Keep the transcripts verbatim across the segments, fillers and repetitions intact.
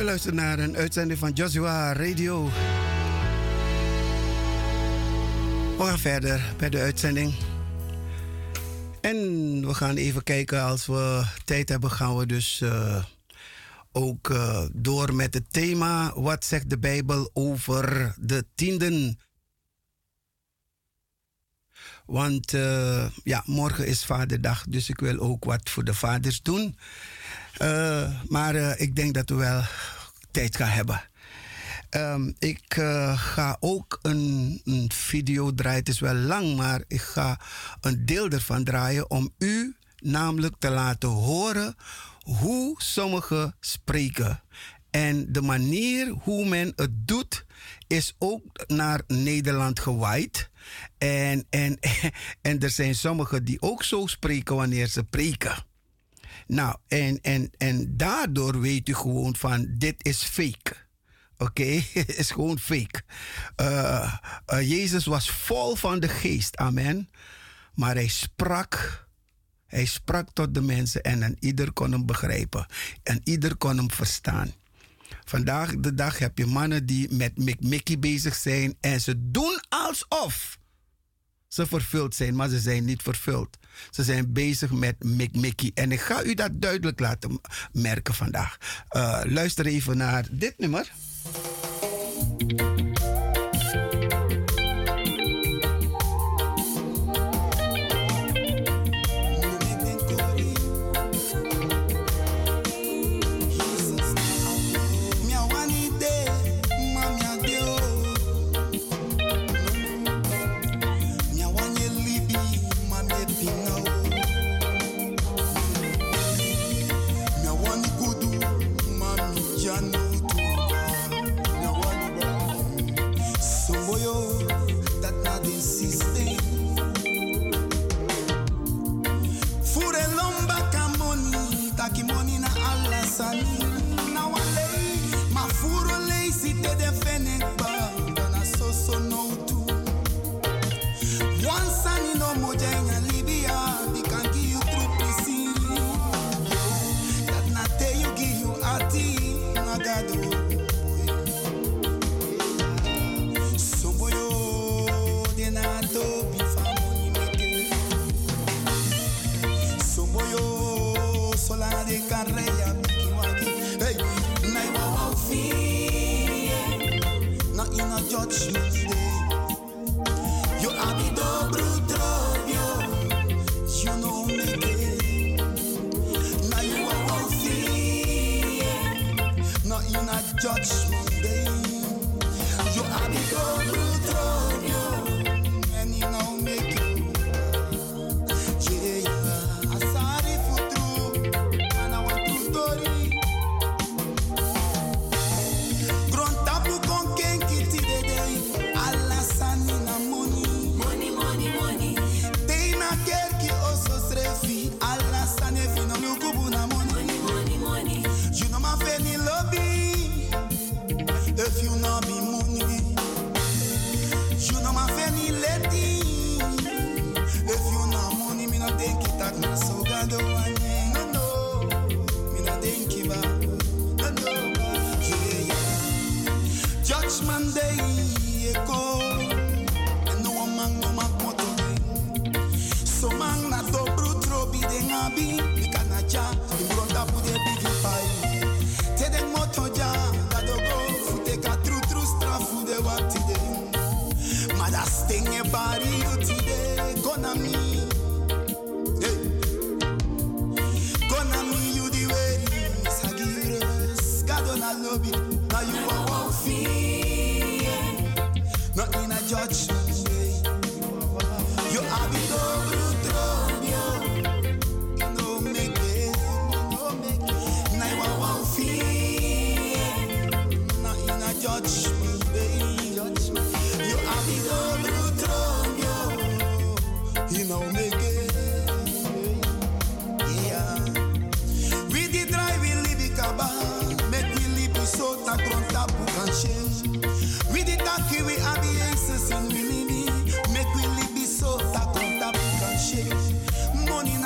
We luisteren naar een uitzending van Joshua Radio. We gaan verder bij de uitzending. En we gaan even kijken, als we tijd hebben, gaan we dus uh, ook uh, door met het thema. Wat zegt de Bijbel over de tienden? Want uh, ja, morgen is Vaderdag, dus ik wil ook wat voor de vaders doen. Uh, maar uh, ik denk dat we wel tijd gaan hebben. Um, ik uh, ga ook een, een video draaien. Het is wel lang, maar ik ga een deel ervan draaien om u namelijk te laten horen hoe sommigen spreken. En de manier hoe men het doet is ook naar Nederland gewaaid. En, en, en er zijn sommigen die ook zo spreken wanneer ze preken. Nou, en, en, en daardoor weet u gewoon van, dit is fake. Oké, okay? Het is gewoon fake. Uh, uh, Jezus was vol van de geest, amen. Maar hij sprak, hij sprak tot de mensen en een ieder kon hem begrijpen. En ieder kon hem verstaan. Vandaag de dag heb je mannen die met Mickey bezig zijn en ze doen alsof ze vervuld zijn, maar ze zijn niet vervuld. Ze zijn bezig met Mickey. En ik ga u dat duidelijk laten merken vandaag. Uh, luister even naar dit nummer.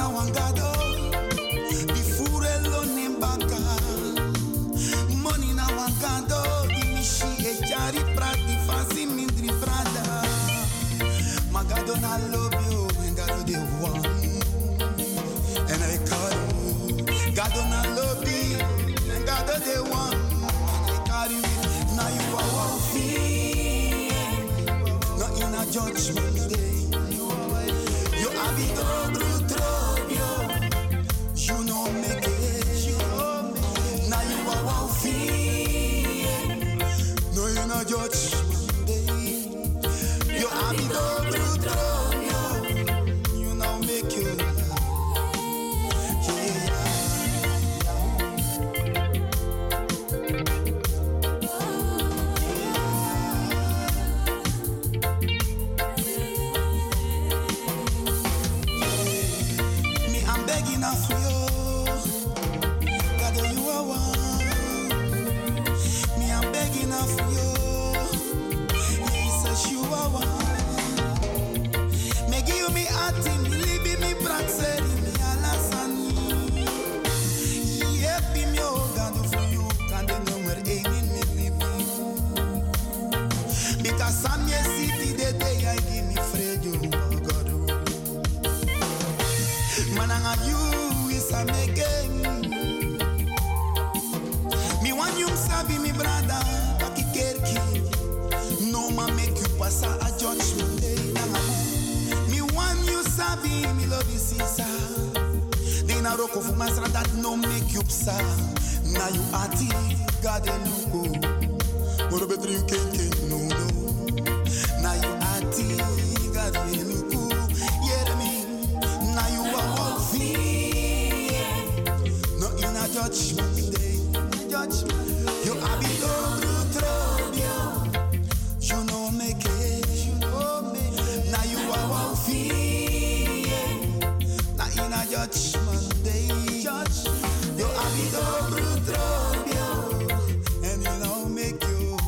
Money now not love you, and God do the one. And I call you. God do not love me, and God do the one. And I call you. Now you are one fee. Not in a judgment day. You have it all through trouble. You know make it. Now you are one fee. No, you're not judgment day. You have it all through trouble. You know make you. Enough for you, God, you are one. Me, I'm begging enough for you. He says you are one. Me give me a team, leave me praxer, me alasani. Yep, me oh God for you, can the number eight me living. Because I'm your city the day I give me Fred you, God. Mananga you is a making. Me want you sabi me brother, taki kerki. No man make you pass a judgment day. Me want you sabi me love you sisa. They na roko fu masra that no make you psa. Na you ati God and luko. Moro better you can can no no. Na you ati God and luko. Yeah me. Now you are all free. No in a judgment day. Judgment. You have it all through trouble. You know make it. You know make it. Now you are all free. Now in a judgment day. You have it all through trouble. And you know make you.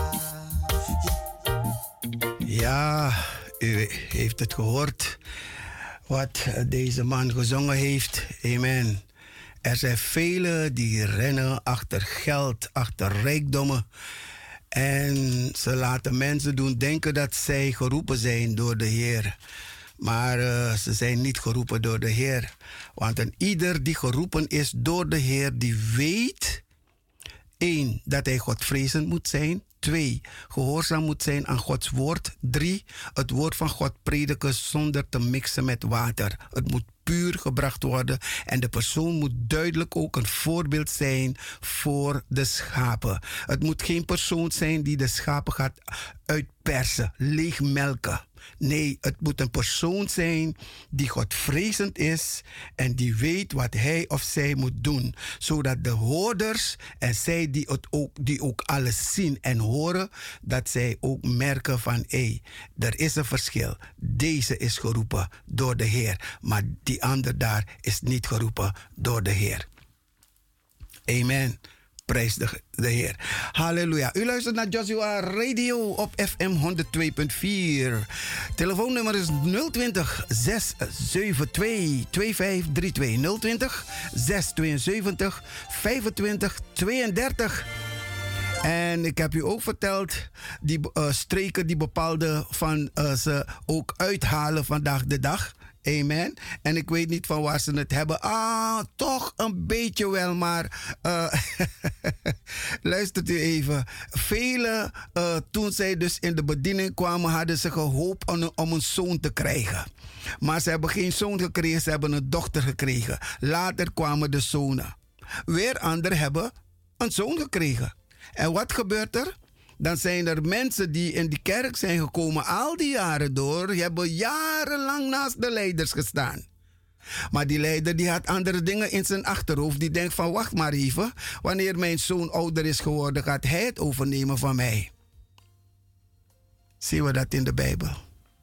Ja, u heeft het gehoord. Wat deze man gezongen heeft. Amen. Er zijn velen die rennen achter geld, achter rijkdommen. En ze laten mensen doen denken dat zij geroepen zijn door de Heer. Maar uh, ze zijn niet geroepen door de Heer. Want een ieder die geroepen is door de Heer, die weet... één, dat hij Godvrezend moet zijn. Twee, gehoorzaam moet zijn aan Gods woord. Drie, het woord van God prediken zonder te mixen met water. Het moet puur gebracht worden. En de persoon moet duidelijk ook een voorbeeld zijn voor de schapen. Het moet geen persoon zijn die de schapen gaat uitpersen, leegmelken. Nee, het moet een persoon zijn die Godvrezend is en die weet wat hij of zij moet doen. Zodat de hoorders en zij die, het ook, die ook alles zien en horen, dat zij ook merken van hé, er is een verschil. Deze is geroepen door de Heer, maar die ander daar is niet geroepen door de Heer. Amen. Prijs de, de Heer. Halleluja. U luistert naar Joshua Radio op F M honderd twee punt vier. Telefoonnummer is nul twintig, zes zeven twee, twee vijf drie twee. nul twintig, zes tweeënzeventig, vijfentwintig tweeëndertig. En ik heb u ook verteld, die uh, streken die bepaalde van uh, ze ook uithalen vandaag de dag. Amen. En ik weet niet van waar ze het hebben. Ah, toch een beetje wel, maar uh, luistert u even. Velen, uh, toen zij dus in de bediening kwamen, hadden ze gehoopt om, om een zoon te krijgen. Maar ze hebben geen zoon gekregen, ze hebben een dochter gekregen. Later kwamen de zonen. Weer anderen hebben een zoon gekregen. En wat gebeurt er? Dan zijn er mensen die in die kerk zijn gekomen al die jaren door. Die hebben jarenlang naast de leiders gestaan. Maar die leider die had andere dingen in zijn achterhoofd. Die denkt van wacht maar even. Wanneer mijn zoon ouder is geworden, gaat hij het overnemen van mij. Zien we dat in de Bijbel?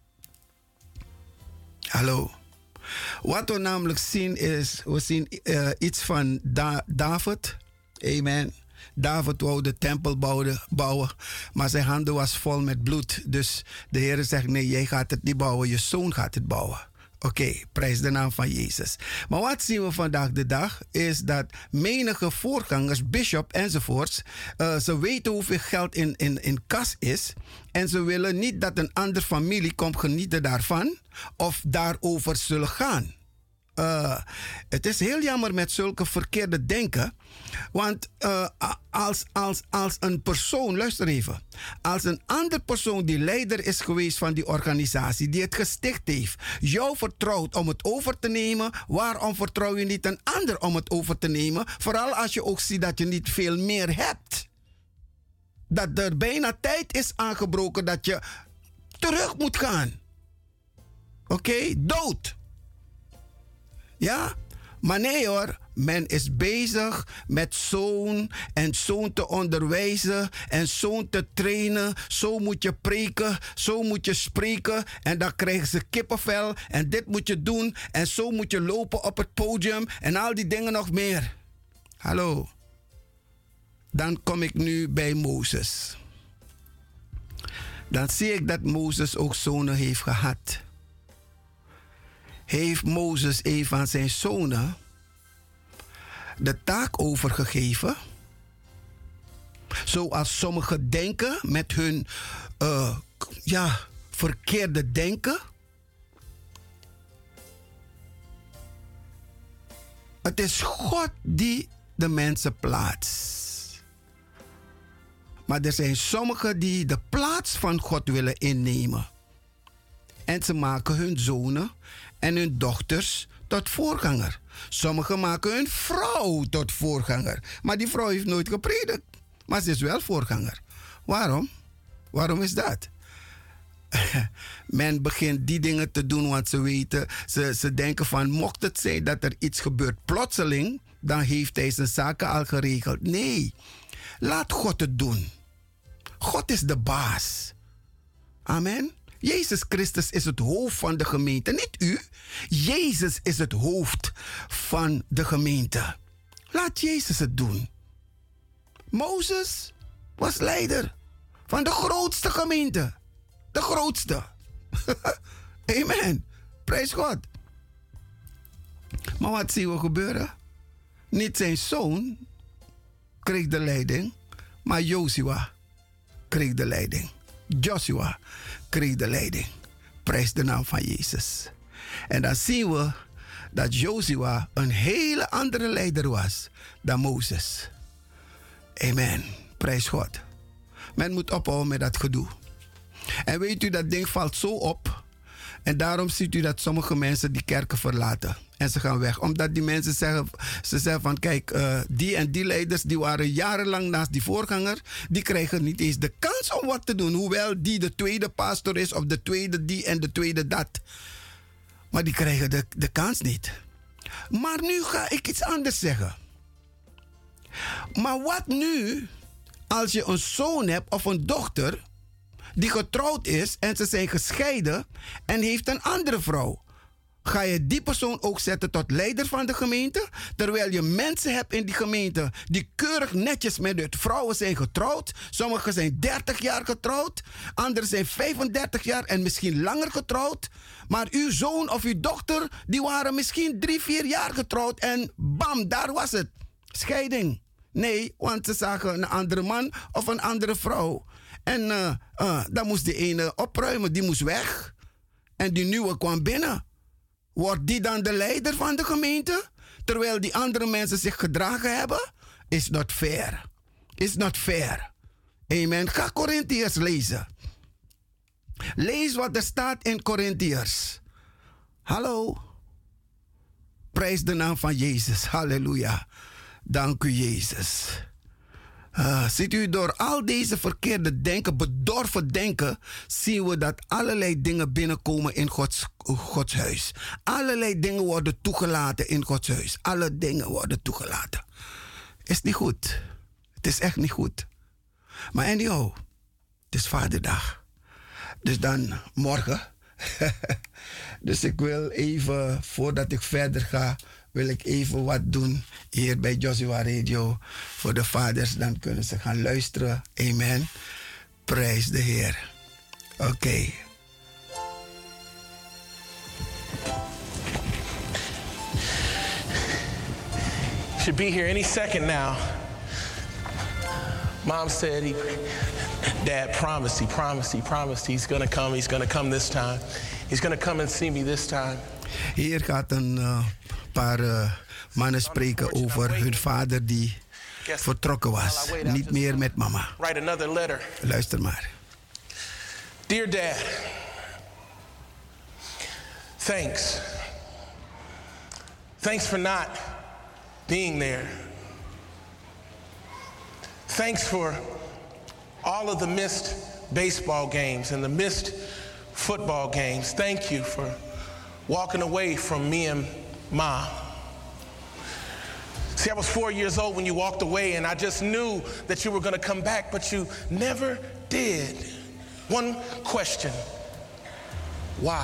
Hallo. Wat we namelijk zien is, we zien uh, iets van da- David. Amen. David wou de tempel bouwen, bouwen, maar zijn handen was vol met bloed. Dus de Heer zegt, nee, jij gaat het niet bouwen, je zoon gaat het bouwen. Oké, okay, prijs de naam van Jezus. Maar wat zien we vandaag de dag is dat menige voorgangers, bishop enzovoorts, uh, ze weten hoeveel geld in, in, in kas is en ze willen niet dat een andere familie komt genieten daarvan of daarover zullen gaan. Uh, het is heel jammer met zulke verkeerde denken. Want uh, als, als, als een persoon, luister even. Als een andere persoon die leider is geweest van die organisatie, die het gesticht heeft, jou vertrouwt om het over te nemen, waarom vertrouw je niet een ander om het over te nemen? Vooral als je ook ziet dat je niet veel meer hebt. Dat er bijna tijd is aangebroken dat je terug moet gaan. Oké, okay? Dood. Ja, maar nee hoor, men is bezig met zoon en zoon te onderwijzen en zoon te trainen. Zo moet je preken, zo moet je spreken en dan krijgen ze kippenvel en dit moet je doen en zo moet je lopen op het podium en al die dingen nog meer. Hallo, dan kom ik nu bij Mozes. Dan zie ik dat Mozes ook zonen heeft gehad. Heeft Mozes een van zijn zonen de taak overgegeven, zoals sommigen denken met hun uh, ja, verkeerde denken. Het is God die de mensen plaatst. Maar er zijn sommigen die de plaats van God willen innemen. En ze maken hun zonen en hun dochters tot voorganger. Sommigen maken hun vrouw tot voorganger. Maar die vrouw heeft nooit gepredikt. Maar ze is wel voorganger. Waarom? Waarom is dat? Men begint die dingen te doen, want ze weten, ze, ze denken van, mocht het zijn dat er iets gebeurt plotseling, dan heeft hij zijn zaken al geregeld. Nee, laat God het doen. God is de baas. Amen. Jezus Christus is het hoofd van de gemeente, niet u. Jezus is het hoofd van de gemeente. Laat Jezus het doen. Mozes was leider van de grootste gemeente. De grootste. Amen. Prijs God. Maar wat zien we gebeuren? Niet zijn zoon kreeg de leiding, maar Joshua kreeg de leiding. Joshua kreeg de leiding. Prijs de naam van Jezus. En dan zien we dat Joshua een hele andere leider was dan Mozes. Amen. Prijs God. Men moet ophouden met dat gedoe. En weet u, dat ding valt zo op. En daarom ziet u dat sommige mensen die kerken verlaten. En ze gaan weg. Omdat die mensen zeggen, ze zeggen van kijk, uh, die en die leiders die waren jarenlang naast die voorganger. Die krijgen niet eens de kans om wat te doen. Hoewel die de tweede pastor is of de tweede die en de tweede dat. Maar die krijgen de, de kans niet. Maar nu ga ik iets anders zeggen. Maar wat nu als je een zoon hebt of een dochter die getrouwd is en ze zijn gescheiden en heeft een andere vrouw? Ga je die persoon ook zetten tot leider van de gemeente? Terwijl je mensen hebt in die gemeente die keurig netjes met hun vrouwen zijn getrouwd. Sommigen zijn dertig jaar getrouwd. Anderen zijn vijfendertig jaar en misschien langer getrouwd. Maar uw zoon of uw dochter, die waren misschien drie, vier jaar getrouwd. En bam, daar was het. Scheiding. Nee, want ze zagen een andere man of een andere vrouw. En uh, uh, dan moest die ene opruimen, die moest weg. En die nieuwe kwam binnen. Wordt die dan de leider van de gemeente? Terwijl die andere mensen zich gedragen hebben? Is not fair. Is not fair. Amen. Ga Korintiërs lezen. Lees wat er staat in Korintiërs. Hallo. Prijs de naam van Jezus. Halleluja. Dank u, Jezus. Uh, ziet u, door al deze verkeerde denken, bedorven denken, zien we dat allerlei dingen binnenkomen in Gods, Gods huis. Allerlei dingen worden toegelaten in Gods huis. Alle dingen worden toegelaten. Is niet goed. Het is echt niet goed. Maar anyhow, het is Vaderdag. Dus dan morgen. Dus ik wil even, voordat ik verder ga, wil ik even wat doen hier bij Joshua Radio. Voor de vaders, dan kunnen ze gaan luisteren. Amen. Prijs de Heer. Oké. Okay. should be here any second now. Mom said, he, Dad promised, he promised, he promised he's gonna come, he's gonna come this time. He's gonna come and see me this time. Hier gaat een uh, paar uh, mannen spreken over hun vader die vertrokken was. Niet meer met mama. Write another letter. Luister maar. Dear Dad, thanks. Thanks for not being there. Thanks for all of the missed baseball games and the missed football games. Thank you for walking away from me and Mom. See, I was four years old when you walked away, and I just knew that you were going to come back, but you never did. One question: why?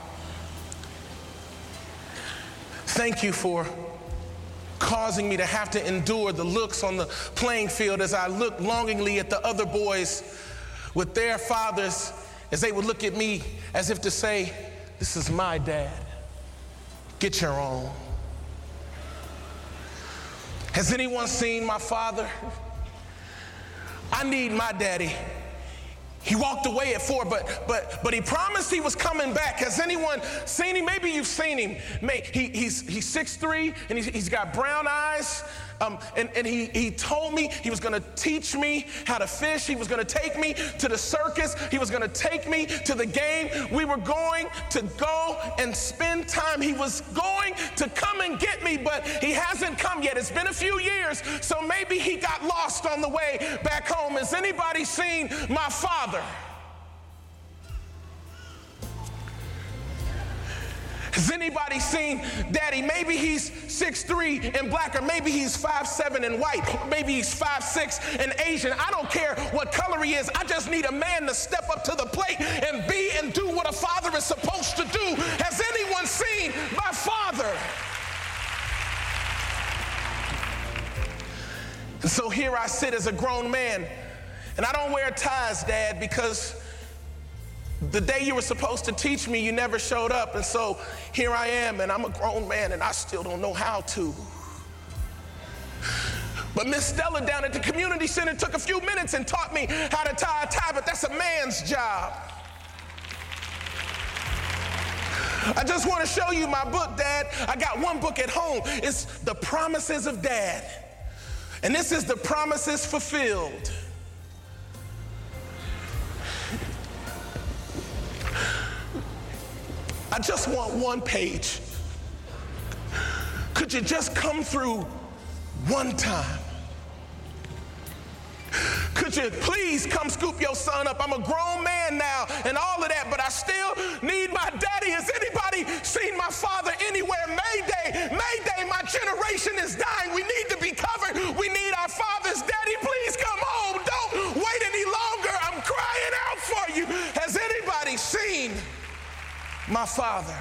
Thank you for causing me to have to endure the looks on the playing field as I looked longingly at the other boys with their fathers, as they would look at me as if to say, this is my dad. Get your own. Has anyone seen my father? I need my daddy. He walked away at four, but but but he promised he was coming back. Has anyone seen him? Maybe you've seen him. He, he's he's six three, and he's, he's got brown eyes. Um, and, and he, he told me he was going to teach me how to fish. He was going to take me to the circus. He was going to take me to the game. We were going to go and spend time. He was going to come and get me, but he hasn't come yet. It's been a few years, so maybe he got lost on the way back home. Has anybody seen my father? Has anybody seen Daddy? Maybe he's six three and black, or maybe he's five seven and white. Maybe he's five six and Asian. I don't care what color he is. I just need a man to step up to the plate and be and do what a father is supposed to do. Has anyone seen my father? And so here I sit as a grown man, and I don't wear ties, Dad, because the day you were supposed to teach me, you never showed up. And so here I am, and I'm a grown man, and I still don't know how to. But Miss Stella down at the community center took a few minutes and taught me how to tie a tie, but that's a man's job. I just want to show you my book, Dad. I got one book at home. It's The Promises of Dad. And this is the promises fulfilled. I just want one page. Could you just come through one time? Could you please come scoop your son up? I'm a grown man now and all of that, but I still need my daddy. Has anybody seen my father anywhere? Mayday, Mayday, my generation is dying. We need to be covered. We need our fathers. Daddy, please come home. Don't wait any longer. I'm crying out for you. Has anybody seen my father?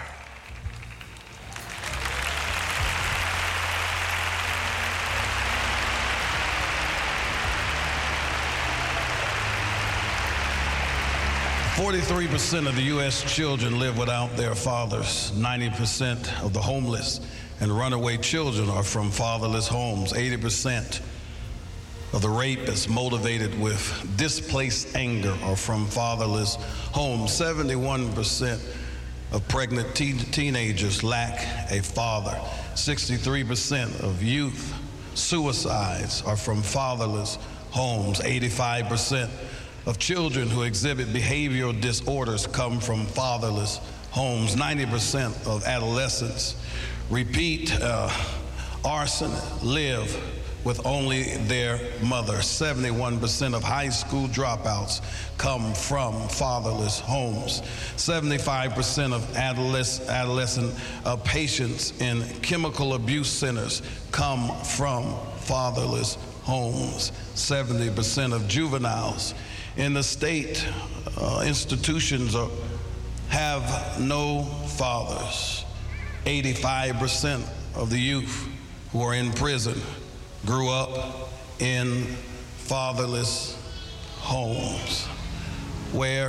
forty-three percent of the U S children live without their fathers. ninety percent of the homeless and runaway children are from fatherless homes. eighty percent of the rapists motivated with displaced anger are from fatherless homes. seventy-one percent of pregnant teen teenagers lack a father. sixty-three percent of youth suicides are from fatherless homes. eighty-five percent of children who exhibit behavioral disorders come from fatherless homes. ninety percent of adolescents repeat uh, arson live with only their mother. seventy-one percent of high school dropouts come from fatherless homes. seventy-five percent of adolescent, adolescent uh, patients in chemical abuse centers come from fatherless homes. seventy percent of juveniles in the state uh, institutions are, have no fathers. eighty-five percent of the youth who are in prison grew up in fatherless homes. Where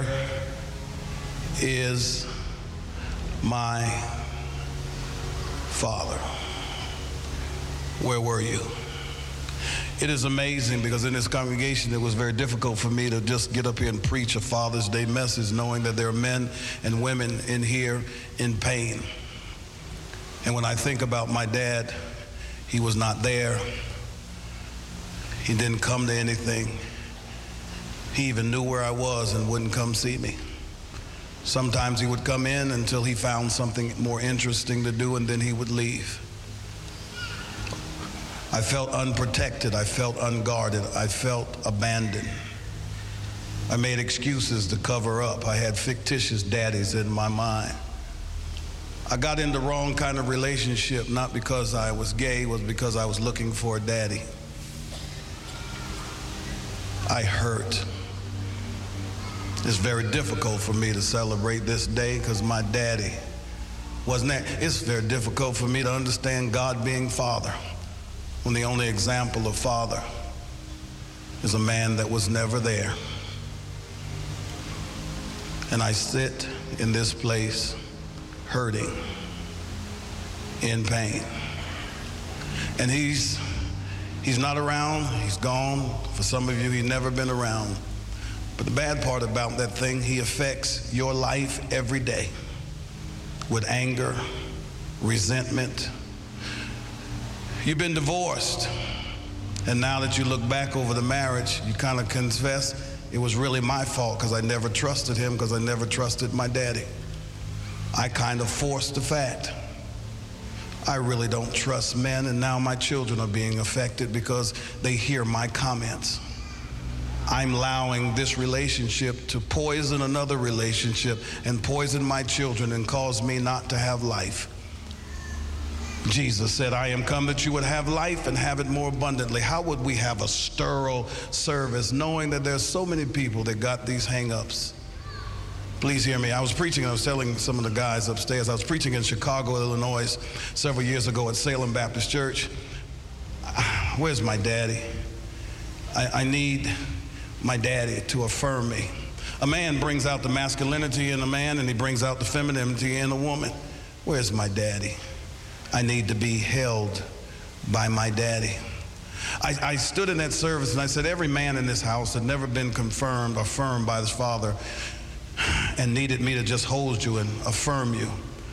is my father? where were you? It is amazing because in this congregation it was very difficult for me to just get up here and preach a Father's Day message knowing that there are men and women in here in pain. And when I think about my dad, he was not there. He didn't come to anything. He even knew where I was and wouldn't come see me. Sometimes he would come in until he found something more interesting to do, and then he would leave. I felt unprotected. I felt unguarded. I felt abandoned. I made excuses to cover up. I had fictitious daddies in my mind. I got in the wrong kind of relationship, not because I was gay, it was because I was looking for a daddy. I hurt. It's very difficult for me to celebrate this day because my daddy wasn't there. It's very difficult for me to understand God being Father when the only example of Father is a man that was never there. And I sit in this place hurting, in pain. And he's he's not around, he's gone. For some of you, he's never been around. But the bad part about that thing, he affects your life every day with anger, resentment. You've been divorced, and now that you look back over the marriage, you kind of confess it was really my fault because I never trusted him because I never trusted my daddy. I kind of forced the fact. I really don't trust men, and now my children are being affected because they hear my comments. I'm allowing this relationship to poison another relationship and poison my children and cause me not to have life. Jesus said, I am come that you would have life and have it more abundantly. How would we have a sterile service knowing that there's so many people that got these hang-ups? Please hear me. I was preaching, I was telling some of the guys upstairs, I was preaching in Chicago, Illinois several years ago at Salem Baptist Church. Where's my daddy? I, I need my daddy to affirm me. A man brings out the masculinity in a man and he brings out the femininity in a woman. Where's my daddy? I need to be held by my daddy. I, I stood in that service and I said, every man in this house had never been confirmed, affirmed by his father and needed me to just hold you and affirm you.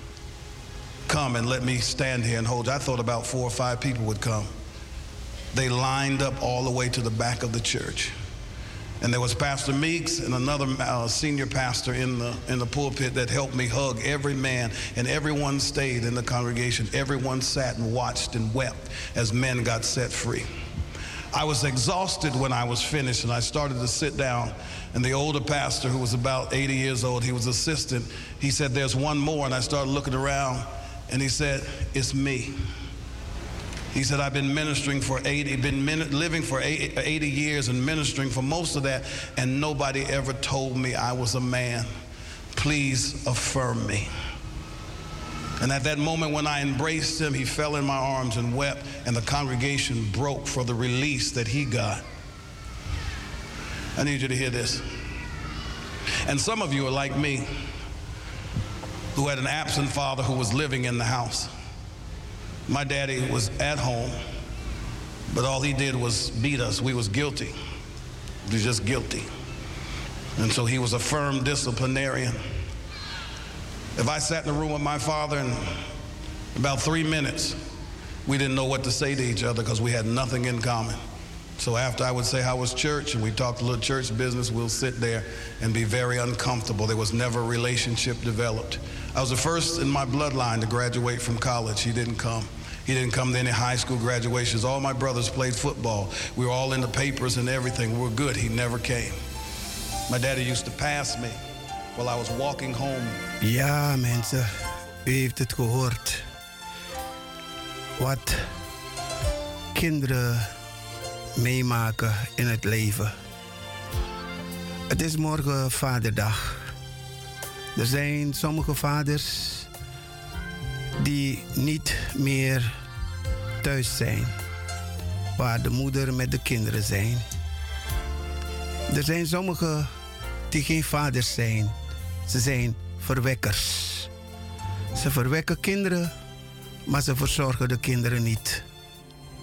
Come and let me stand here and hold you. I thought about four or five people would come. They lined up all the way to the back of the church. And there was Pastor Meeks and another uh, senior pastor in the in the pulpit that helped me hug every man, and everyone stayed in the congregation. Everyone sat and watched and wept as men got set free. I was exhausted when I was finished, and I started to sit down, and the older pastor, who was about eighty years old, he was assistant, he said, there's one more, and I started looking around, and he said, it's me. He said, I've been ministering for eighty, been min- living for eighty years and ministering for most of that, and nobody ever told me I was a man. Please affirm me. And at that moment when I embraced him, he fell in my arms and wept, and the congregation broke for the release that he got. I need you to hear this. And some of you are like me, who had an absent father who was living in the house. My daddy was at home, but all he did was beat us. We was guilty. We was just guilty. And so he was a firm disciplinarian. If I sat in the room with my father and about three minutes, we didn't know what to say to each other because we had nothing in common. So after I would say, how was church? And we talked a little church business, we'll sit there and be very uncomfortable. There was never a relationship developed. I was the first in my bloodline to graduate from college. He didn't come. He didn't come to any high school graduations. All my brothers played football. We were all in the papers and everything. We were good. He never came. My daddy used to pass me while I was walking home. Ja, mensen, u heeft het gehoord. Wat kinderen meemaken in het leven. Het is morgen Vaderdag. Er zijn sommige vaders die niet meer thuis zijn, waar de moeder met de kinderen zijn. Er zijn sommigen die geen vaders zijn. Ze zijn verwekkers. Ze verwekken kinderen, maar ze verzorgen de kinderen niet.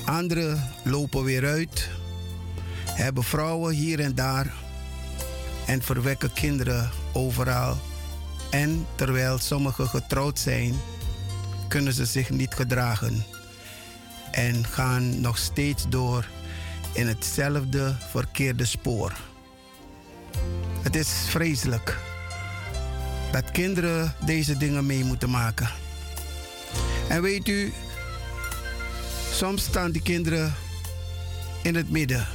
Anderen lopen weer uit, hebben vrouwen hier en daar en verwekken kinderen overal. En terwijl sommigen getrouwd zijn, kunnen ze zich niet gedragen en gaan nog steeds door in hetzelfde verkeerde spoor. Het is vreselijk dat kinderen deze dingen mee moeten maken. En weet u, soms staan die kinderen in het midden.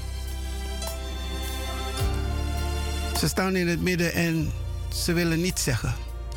Ze staan in het midden en ze willen niets zeggen.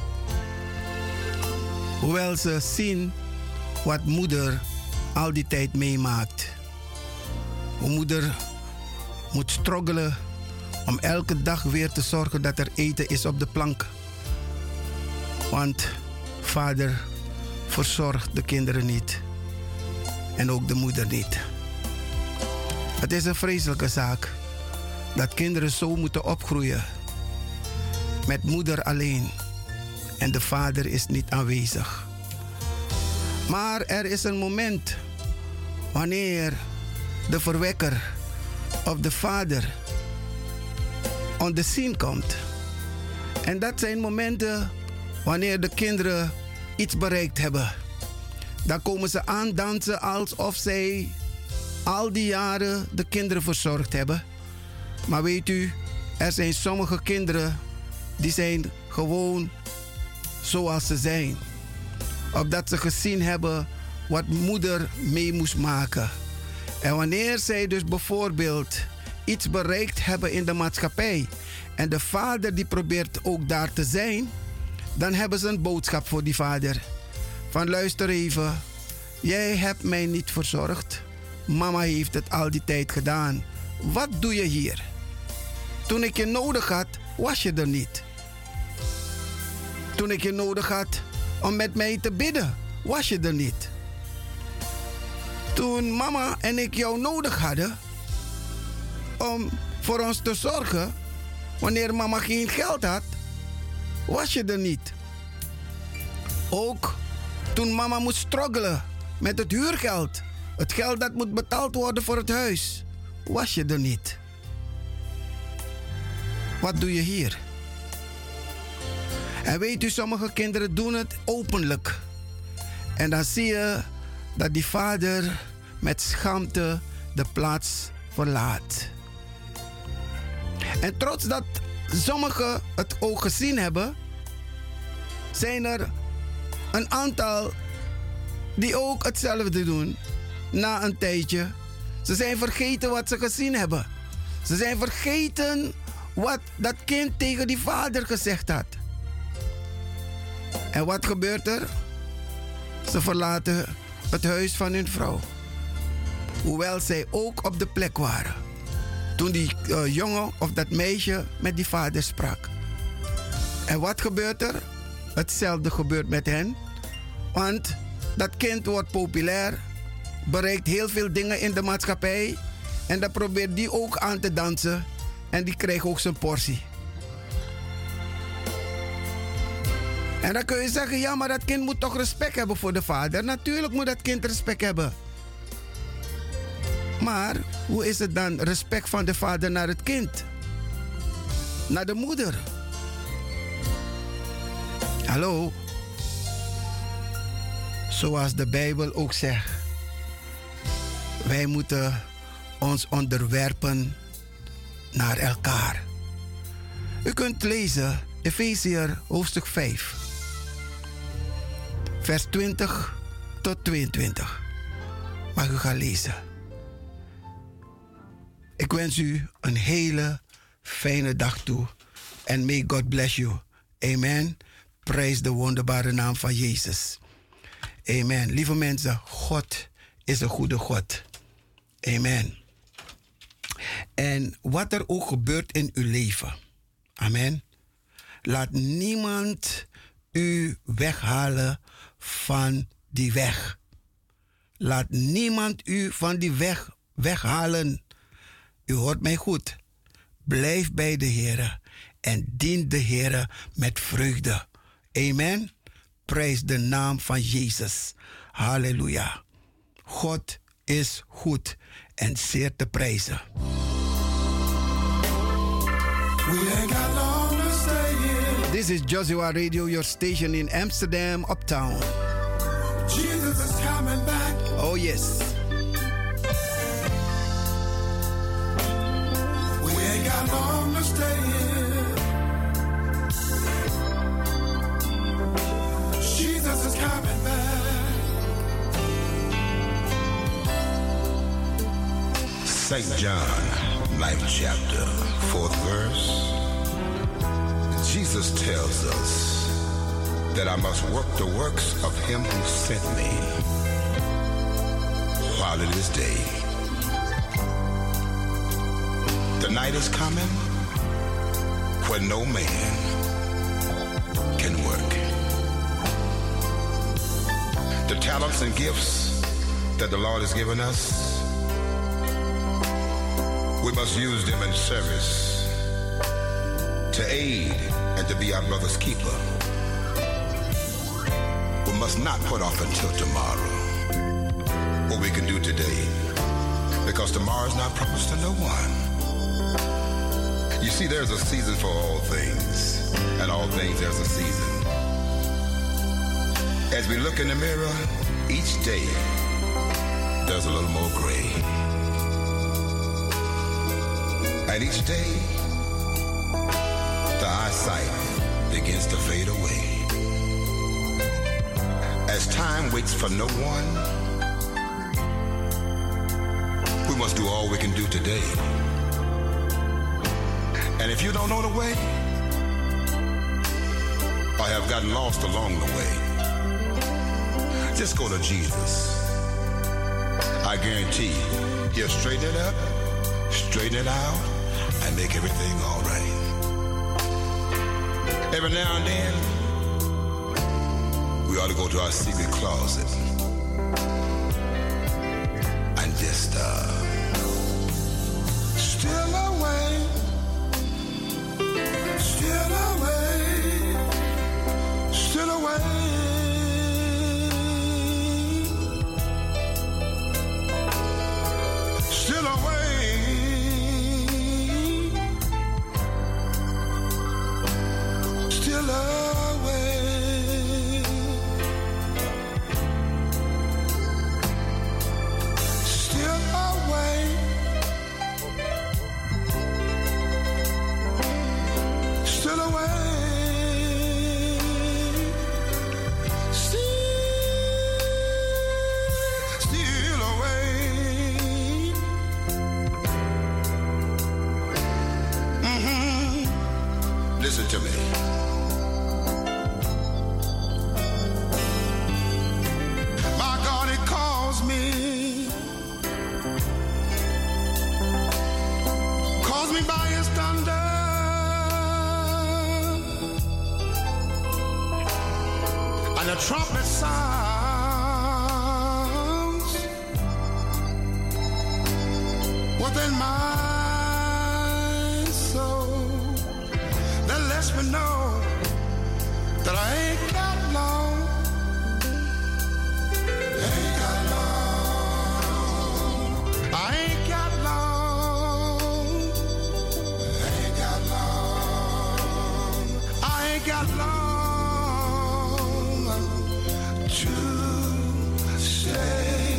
Hoewel ze zien wat moeder al die tijd meemaakt. Hoe moeder moet struggelen om elke dag weer te zorgen dat er eten is op de plank. Want vader verzorgt de kinderen niet. En ook de moeder niet. Het is een vreselijke zaak dat kinderen zo moeten opgroeien. Met moeder alleen. En de vader is niet aanwezig. Maar er is een moment wanneer de verwekker of de vader on the scene komt. En dat zijn momenten wanneer de kinderen iets bereikt hebben. Dan komen ze aandansen alsof zij al die jaren de kinderen verzorgd hebben. Maar weet u, er zijn sommige kinderen die zijn gewoon zoals ze zijn. Opdat ze gezien hebben wat moeder mee moest maken. En wanneer zij dus bijvoorbeeld iets bereikt hebben in de maatschappij en de vader die probeert ook daar te zijn, dan hebben ze een boodschap voor die vader. Van luister even, jij hebt mij niet verzorgd. Mama heeft het al die tijd gedaan. Wat doe je hier? Toen ik je nodig had, was je er niet. Toen ik je nodig had om met mij te bidden, was je er niet. Toen mama en ik jou nodig hadden om voor ons te zorgen, wanneer mama geen geld had, was je er niet. Ook toen mama moest struggelen met het huurgeld, het geld dat moet betaald worden voor het huis, was je er niet. Wat doe je hier? En weet u, sommige kinderen doen het openlijk. En dan zie je dat die vader met schaamte de plaats verlaat. En trots dat sommigen het ook gezien hebben, zijn er een aantal die ook hetzelfde doen na een tijdje. Ze zijn vergeten wat ze gezien hebben. Ze zijn vergeten wat dat kind tegen die vader gezegd had. En wat gebeurt er? Ze verlaten het huis van hun vrouw. Hoewel zij ook op de plek waren. Toen die uh, jongen of dat meisje met die vader sprak. En wat gebeurt er? Hetzelfde gebeurt met hen. Want dat kind wordt populair. Bereikt heel veel dingen in de maatschappij. En dan probeert die ook aan te dansen. En die krijgt ook zijn portie. En dan kun je zeggen, ja, maar dat kind moet toch respect hebben voor de vader. Natuurlijk moet dat kind respect hebben. Maar hoe is het dan respect van de vader naar het kind? Naar de moeder? Hallo? Zoals de Bijbel ook zegt. Wij moeten ons onderwerpen naar elkaar. U kunt lezen Efeziër hoofdstuk vijf. Vers twintig tot tweeëntwintig. Mag u gaan lezen. Ik wens u een hele fijne dag toe. En may God bless you. Amen. Prijs de wonderbare naam van Jezus. Amen. Lieve mensen, God is een goede God. Amen. En wat er ook gebeurt in uw leven. Amen. Laat niemand u weghalen van die weg. Laat niemand u van die weg weghalen. U hoort mij goed. Blijf bij de Heer en dien de Heer met vreugde. Amen. Prijs de naam van Jezus. Halleluja. God is goed en zeer te prijzen. We ain't got long to stay here. This is Joshua Radio, your station in Amsterdam, Uptown. Jesus is coming back. Oh yes. We ain't got long to stay here. Jesus is coming back. Saint John, ninth chapter, fourth verse. Jesus tells us that I must work the works of him who sent me while it is day. The night is coming when no man can work. The talents and gifts that the Lord has given us, we must use them in service to aid and to be our brother's keeper. We must not put off until tomorrow what we can do today, because tomorrow is not promised to no one. You see, there's a season for all things, and all things there's a season. As we look in the mirror, each day there's a little more gray. And each day, the eyesight begins to fade away. As time waits for no one, we must do all we can do today. And if you don't know the way, or have gotten lost along the way, just go to Jesus. I guarantee he'll straighten it up, straighten it out, and make everything all right. Every now and then, we ought to go to our secret closet and just uh, Still away, still away, still away. Still away. Still away. Still away. Still away. Still away. listen to me. My God, it calls me. Calls me by his thunder. And the trumpet sounds within my soul. That lets me know that I ain't got long. Ain't got long. I ain't got long. Ain't got long. I ain't got long to stay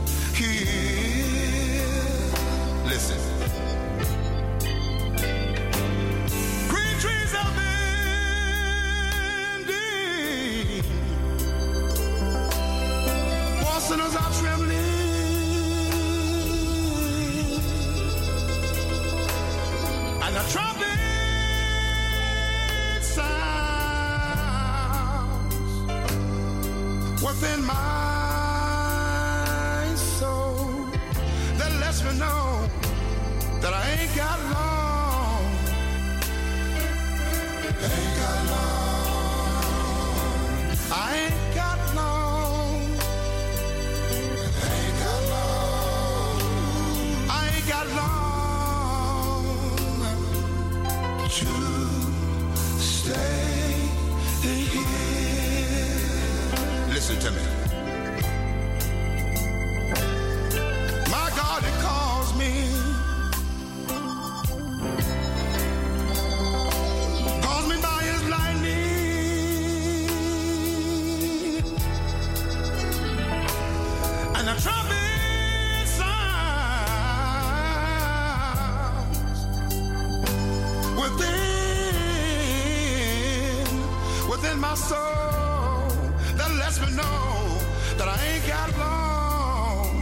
here. Listen. Green trees are bending, poor sinners are trembling, and the trumpet sounds within my soul that lets me know that I ain't got long. Ain't got long. I ain't got long. Ain't got long. I ain't got long to stay here. Listen to me. my soul that lets me know that I ain't got long.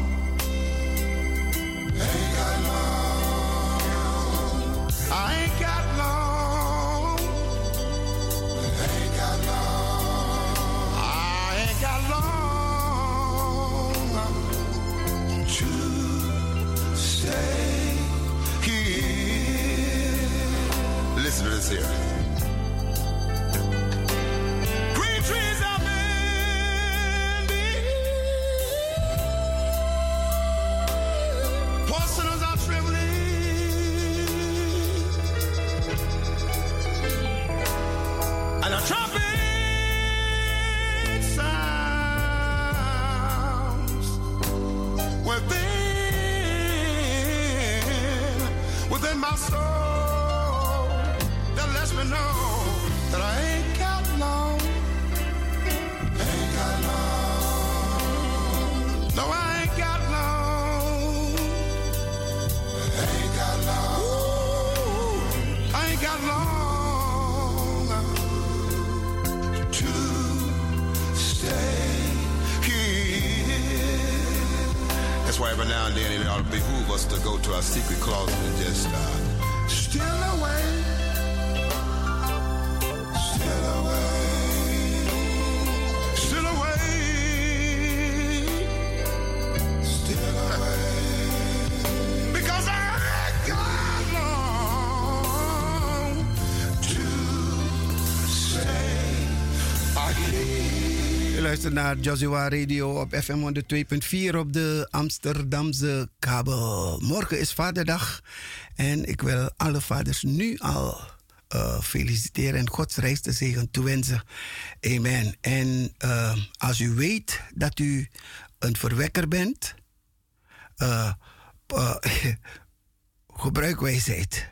Ain't got long. I ain't got long. Ain't got long. I ain't got long to stay here. Listen to this here. My soul that lets me know that I ain't got long. Ain't got long. No, I ain't got long. Ain't got long. Ooh, I ain't got long to stay here. That's why every now and then it ought to behoove us to go to our secret closet and just uh, still away, still away, still away, still away, because I ain't got long to say again. Je luistert naar Joshua Radio op F M honderdtwee punt vier op de Amsterdamse kabel. Morgen is Vaderdag en ik wil alle vaders nu al uh, feliciteren en Gods rijkste zegen toewensen. Amen. En uh, als u weet dat u een verwekker bent, uh, uh, gebruik wijsheid.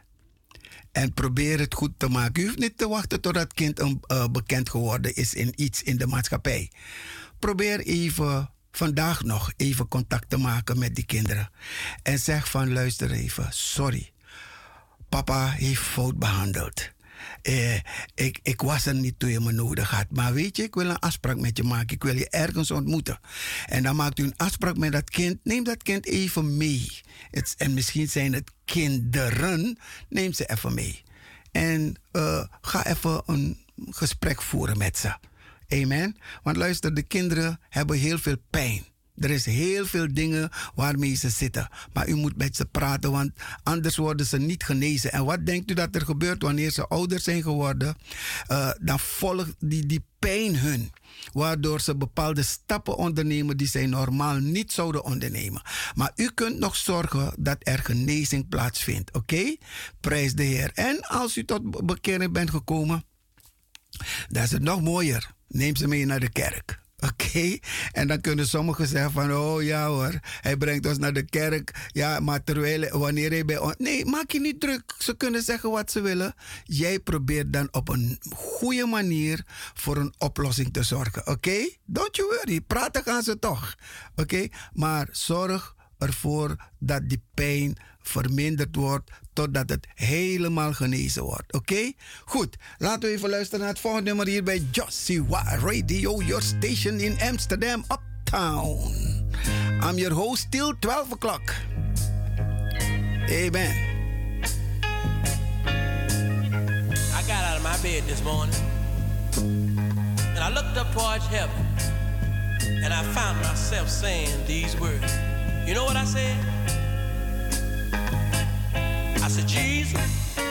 En probeer het goed te maken. U hoeft niet te wachten totdat het kind een, uh, bekend geworden is in iets in de maatschappij. Probeer even vandaag nog even contact te maken met die kinderen. En zeg van luister even, sorry. Papa heeft fout behandeld. Eh, ik, ik was er niet toen je me nodig had. Maar weet je, ik wil een afspraak met je maken. Ik wil je ergens ontmoeten. En dan maakt u een afspraak met dat kind. Neem dat kind even mee. Het, en misschien zijn het kinderen. Neem ze even mee. En uh, ga even een gesprek voeren met ze. Amen. Want luister, de kinderen hebben heel veel pijn. Er is heel veel dingen waarmee ze zitten. Maar u moet met ze praten, want anders worden ze niet genezen. En wat denkt u dat er gebeurt wanneer ze ouder zijn geworden? Uh, dan volgt die, die pijn hun. Waardoor ze bepaalde stappen ondernemen die zij normaal niet zouden ondernemen. Maar u kunt nog zorgen dat er genezing plaatsvindt. Oké? Okay? Prijs de Heer. En als u tot bekering bent gekomen, dan is het nog mooier. Neem ze mee naar de kerk. Oké, okay? En dan kunnen sommigen zeggen van, oh ja hoor, hij brengt ons naar de kerk. Ja, maar terwijl, wanneer hij bij ons... Nee, maak je niet druk. Ze kunnen zeggen wat ze willen. Jij probeert dan op een goede manier voor een oplossing te zorgen. Oké? Okay? Don't you worry, praten gaan ze toch. Oké, okay? Maar zorg ervoor dat die pijn verminderd wordt totdat het helemaal genezen wordt. Oké? Okay? Goed, laten we even luisteren naar het volgende nummer hier bij Joshua Radio, your station in Amsterdam, Uptown. I'm your host till twelve o'clock. Amen. I got out of my bed this morning and I looked up towards heaven and I found myself saying these words. You know what I said? I said, Jesus,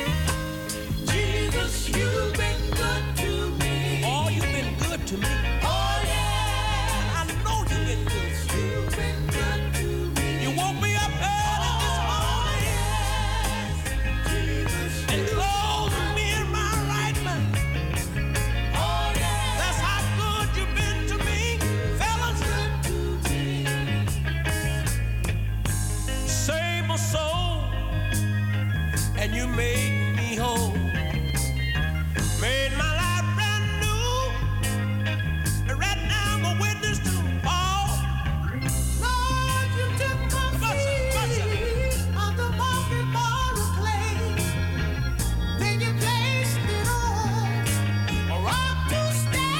Jesus, you've been good to me. Oh, you've been good to me. Oh, yeah. I know you've been good. You've been good to me. You woke me up early this morning. Oh, yes. Jesus, and clothed me in my right mind. Oh, yeah. That's how good you've been to me, fellas. Good to me. Save my soul. And you made me whole, made my life brand new. Right now I'm a witness to all. Lord, you took my feet on the mighty bar of clay. Then you placed it on a rock to stay.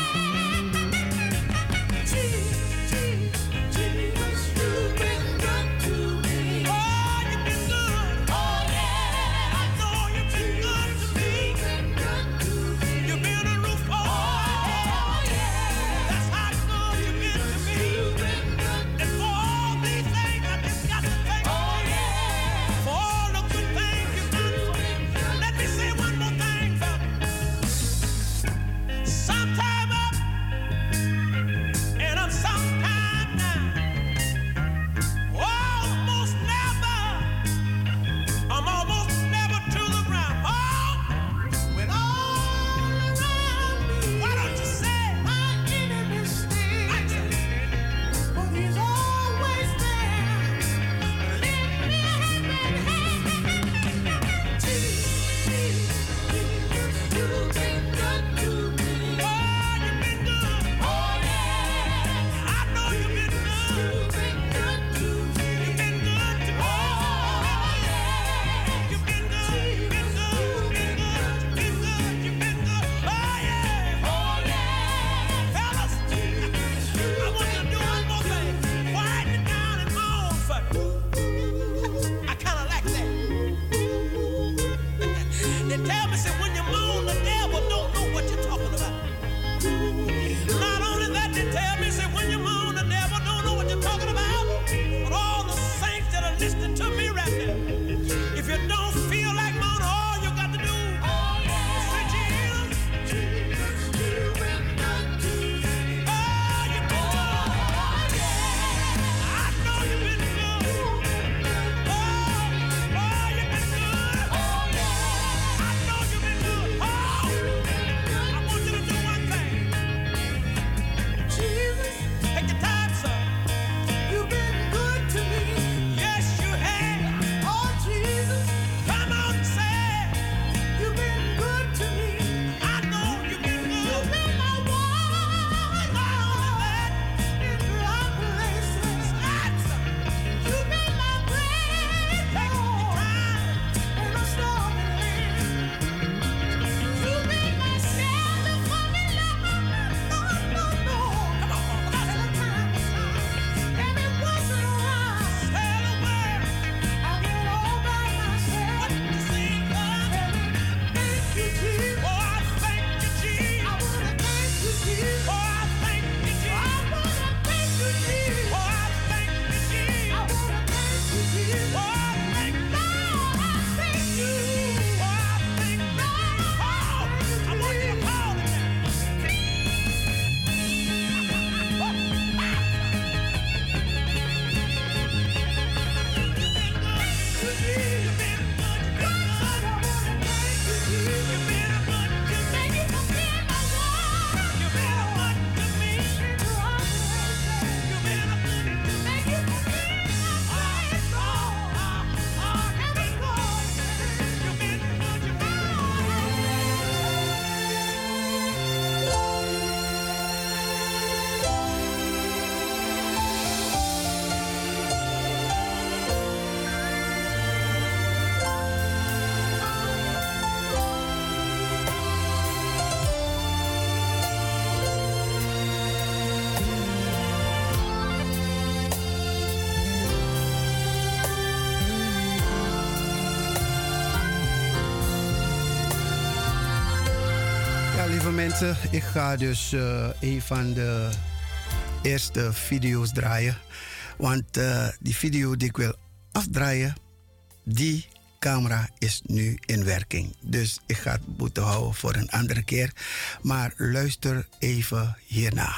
lieve mensen, ik ga dus uh, een van de eerste video's draaien. Want uh, die video die ik wil afdraaien, die camera is nu in werking. Dus ik ga het moeten houden voor een andere keer. Maar luister even hierna.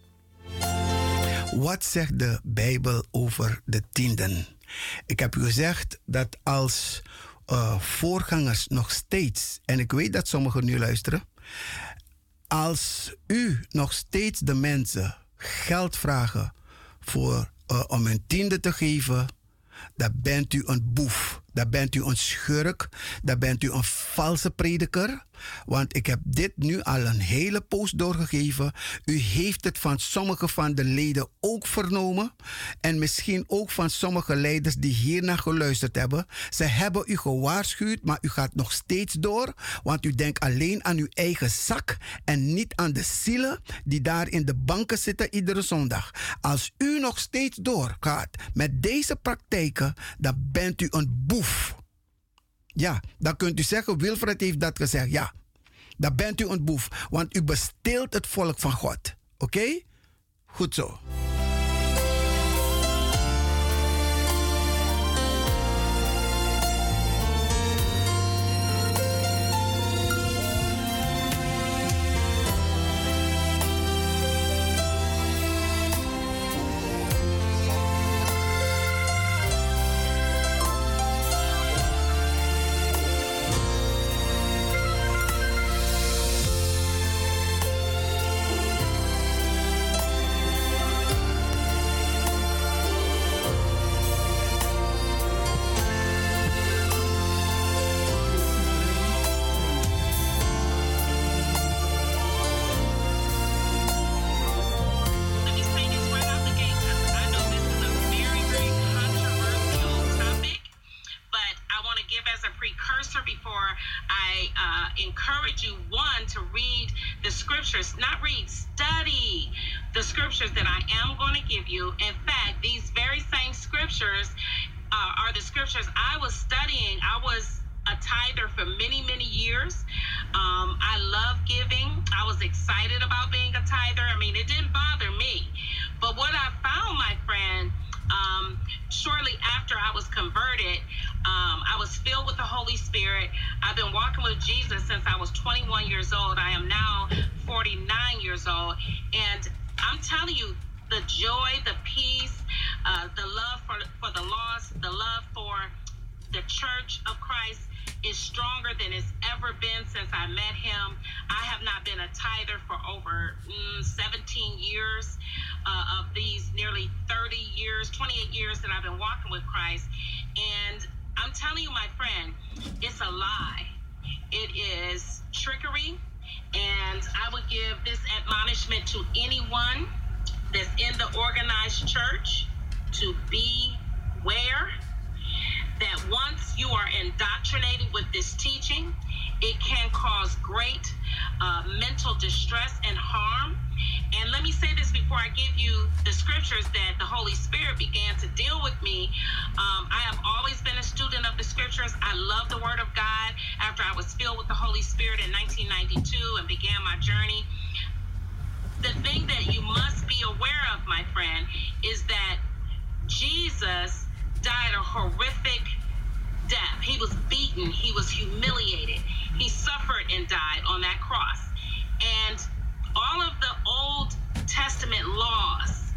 Wat zegt de Bijbel over de tienden? Ik heb u gezegd dat als uh, voorgangers nog steeds, en ik weet dat sommigen nu luisteren, als u nog steeds de mensen geld vragen voor, uh, om hun tiende te geven, dan bent u een boef. Dan bent u een schurk. Dan bent u een valse prediker. Want ik heb dit nu al een hele poos doorgegeven. U heeft het van sommige van de leden ook vernomen. En misschien ook van sommige leiders die hiernaar geluisterd hebben. Ze hebben u gewaarschuwd, maar u gaat nog steeds door. Want u denkt alleen aan uw eigen zak en niet aan de zielen die daar in de banken zitten iedere zondag. Als u nog steeds doorgaat met deze praktijken, dan bent u een boef. Ja, dan kunt u zeggen, Wilfred heeft dat gezegd. Ja, dan bent u een boef. Want u besteelt het volk van God. Oké? Okay? Goed zo. Not read, study the scriptures that I am going to give you. In fact, these very same scriptures uh, are the scriptures I was studying. I was a tither for many, many years. Um, I love giving. I was excited about being a tither. I mean, it didn't bother me. But what I found, my friend, um, shortly after I was converted, um, I was filled with the Holy Spirit. I've been walking with Jesus since I was twenty-one years old. I am now forty-nine years old. And I'm telling you, the joy, the peace, uh, the love for, for the lost, the love for the church of Christ is stronger than it's ever been since I met him. I have not been a tither for over mm, seventeen years uh, of these nearly thirty years, twenty-eight years that I've been walking with Christ. And I'm telling you, my friend, it's a lie. It is trickery. And I would give this admonishment to anyone that's in the organized church to beware that once you are indoctrinated with this teaching, it can cause great uh, mental distress and harm. And let me say this before I give you the scriptures that the Holy Spirit began to deal with me. Um, I have always been a student of the scriptures. I love the Word of God. After I was filled with the Holy Spirit in nineteen ninety-two and began my journey, the thing that you must be aware of, my friend, is that Jesus died a horrific death. He was beaten. He was humiliated. He suffered and died on that cross. And all of the Old Testament laws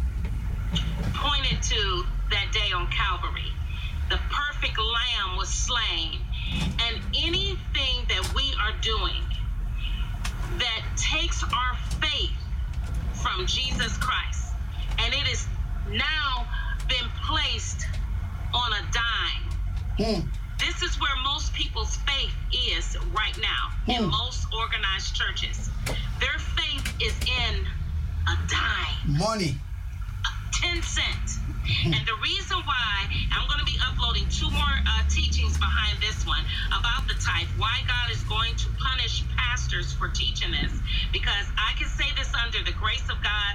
pointed to that day on Calvary. The perfect lamb was slain. And anything that we are doing that takes our faith from Jesus Christ, and it is now been placed on a dime. Mm. This is where most people's faith is right now mm. in most organized churches. Their faith is in a dime. Money. ten cents. Mm. And the reason why, I'm going to be uploading two more uh, teachings behind this one about the tithe, why God is going to punish pastors for teaching this. Because I can say this under the grace of God.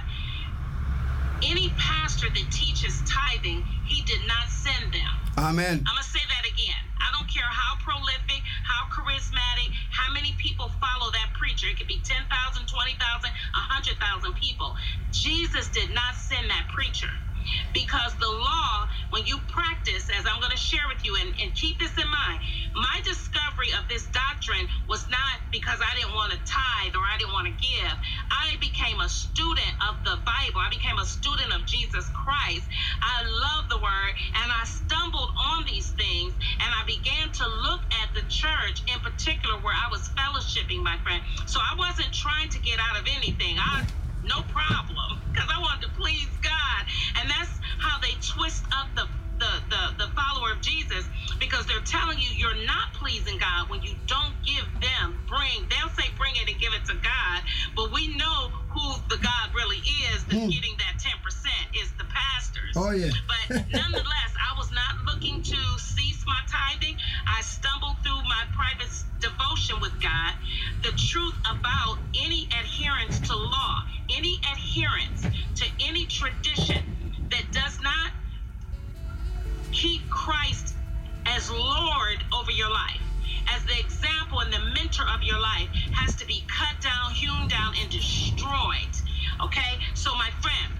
Any pastor that teaches tithing, he did not send them. Amen. I'm going to say that again. I don't care how prolific, how charismatic, how many people follow that preacher. preacher. It could be ten thousand, twenty thousand, one hundred thousand people. Jesus did not send that preacher. Because the law, when you practice, as I'm going to share with you, and, and keep this in mind, my discovery of this doctrine was not because I didn't want to tithe or I didn't want to give. I became a student of the Bible. I became a student of Jesus Christ. I love the word, and I stumbled on these things, and I began to look at the church in particular where I was fellowshipping, my friend. So I wasn't trying to get out of anything. I No problem, because I wanted to please God. And that's how they twist up the, the, the, the follower of Jesus, because they're telling you you're not pleasing God when you don't give them, bring, they'll say bring it and give it to God, but we know who the God really is that's mm. getting that ten percent is the pastors. Oh, yeah. But nonetheless, I was not looking to cease my tithing. I stumbled through my private devotion with God. The truth about any adherence to law, any adherence to any tradition that does not keep Christ as Lord over your life, as the example and the mentor of your life, has to be cut down, hewn down, and destroyed. Okay? So, my friend,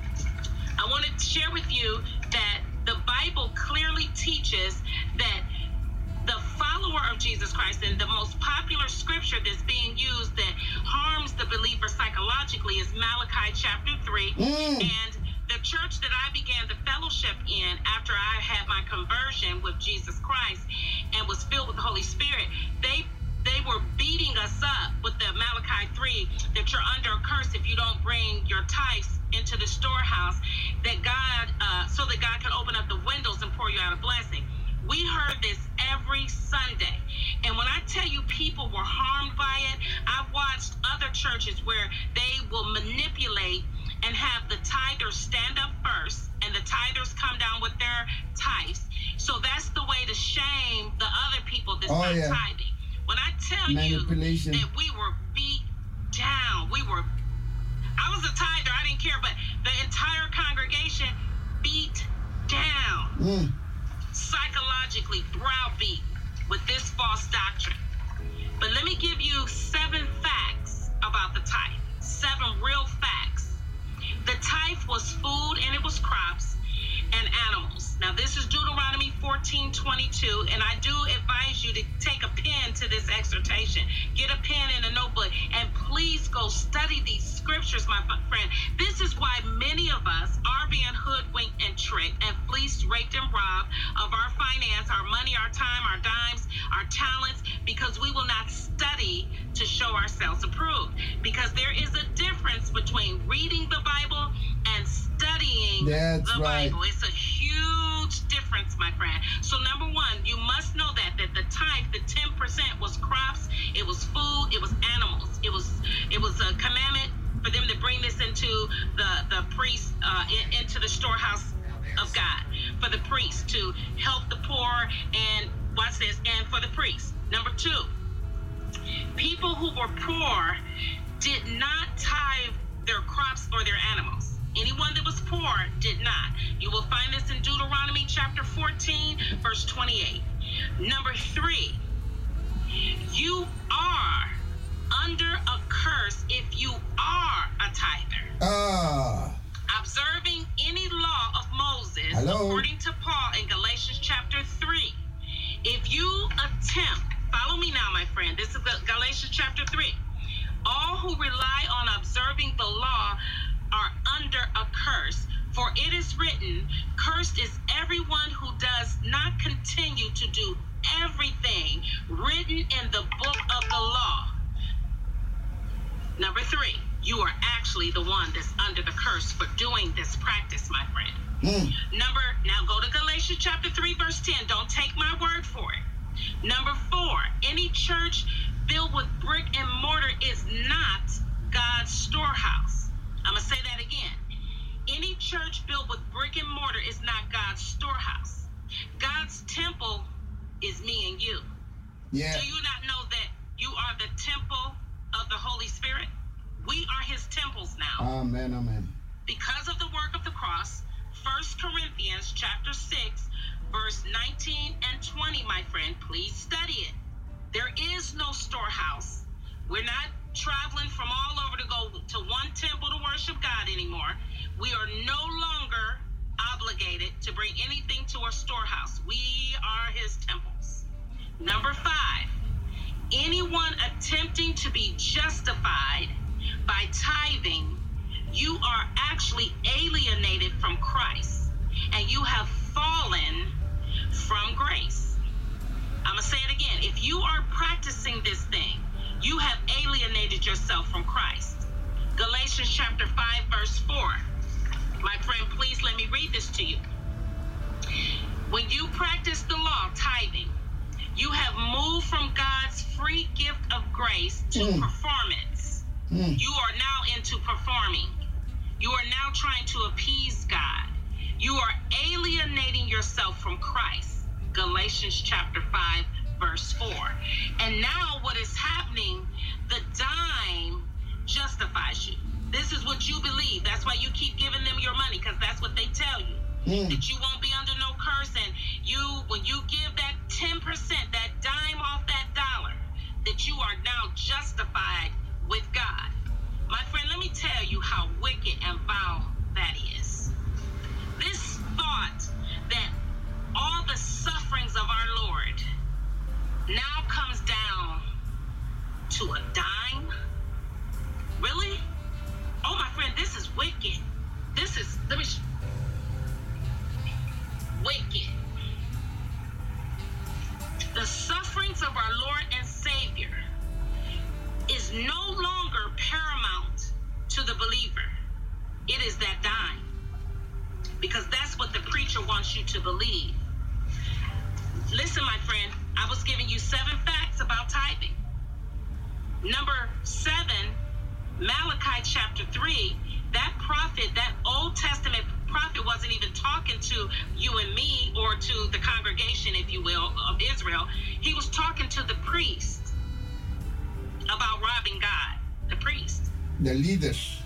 I want to share with you that the Bible clearly teaches that the follower of Jesus Christ, and the most popular scripture that's being used that harms the believer psychologically, is Malachi chapter three. Mm. And the church that I began the fellowship in after I had my conversion with Jesus Christ and was filled with the Holy Spirit, they they were beating us up with the Malachi three, that you're under a curse if you don't bring your tithes into the storehouse, that God, uh, so that God can open up the windows and pour you out a blessing. We heard this every Sunday. And when I tell you people were harmed by it, I've watched other churches where they will manipulate and have the tithers stand up first, and the tithers come down with their tithes. So that's the way to shame the other people that's oh, not yeah. tithing. When I tell you that we were beat down, we were, I was a tither, I didn't care, but the entire congregation beat down. Mm. Psychologically browbeat with this false doctrine. But let me give you seven facts about the tithe. Seven real facts. The tithe was food, and it was crops and animals. Now, this is Deuteronomy fourteen twenty-two, and I do advise you to take a pen to this exhortation. Get a pen and a notebook, and please go study these scriptures, my friend. This is why many of us are being hoodwinked and tricked and fleeced, raped, and robbed of our finance, our money, our time, our dimes, our talents, because we will not study to show ourselves approved. Because there is a difference between reading the Bible and studying That's the right. Bible. It's a huge difference, my friend. So number one, you must know that that the tithe, the ten percent, was crops, it was food, it was animals. It was it was a commandment for them to bring this into the the priest uh, in, into the storehouse of God, for the priest to help the poor, and watch this, and for the priest. Number two, people who were poor did not tithe their crops or their animals. Anyone that was poor did not. You will find this in Deuteronomy chapter fourteen, verse twenty-eight. Number three, you are under a curse if you are a tither. Ah. Observing any law of Moses, Hello. according to Paul in Galatians chapter three. If you attempt, follow me now, my friend. This is Galatians chapter three. All who rely on observing the law are under a curse. For it is written, cursed is everyone who does not continue to do everything written in the book of the law. Number three, you are actually the one that's under the curse for doing this practice, my friend. Mm. Number, now go to Galatians chapter three, verse ten. Don't take my word for it. Number four, any church built with brick and mortar is not God's storehouse. I'm going to say that again. Any church built with brick and mortar is not God's storehouse. God's temple is me and you. Yeah. Do you not know that you are the temple of the Holy Spirit? We are his temples now. Amen, amen. Because of the work of the cross, First Corinthians chapter six, verse nineteen and twenty, my friend, please study it. There is no storehouse, We're not traveling from all over to go to one temple to worship God anymore. We are no longer obligated to bring anything to our storehouse. We are his temples. Number five, anyone attempting to be justified by tithing, you are actually alienated from Christ, and you have fallen from grace. I'm going to say it again. If you are practicing this thing, you have alienated yourself from Christ. Galatians chapter five, verse four. My friend, please let me read this to you. When you practice the law, tithing, you have moved from God's free gift of grace to mm. performance. Mm. You are now into performing. You are now trying to appease God. You are alienating yourself from Christ. Galatians chapter five, verse four. And now what is happening, the dime justifies you. This is what you believe. That's why you keep giving them your money, because that's what they tell you. Mm. That you won't be under no curse. And you, when you give that ten percent, that dime off that dollar, that you are now justified with God. My friend, let me tell you how wicked and vile that is. This thought that all the sufferings of our Lord now comes down to a dime? Really? Oh, my friend, this is wicked. This is, let me, sh- wicked. The sufferings of our Lord and Savior is no longer paramount to the believer. It is that dime. Because that's what the preacher wants you to believe. Listen, my friend, I was giving you seven facts about tithing. Number seven, Malachi chapter three, that prophet, that Old Testament prophet wasn't even talking to you and me or to the congregation, if you will, of Israel. He was talking to the priest about robbing God, the priest. The leaders.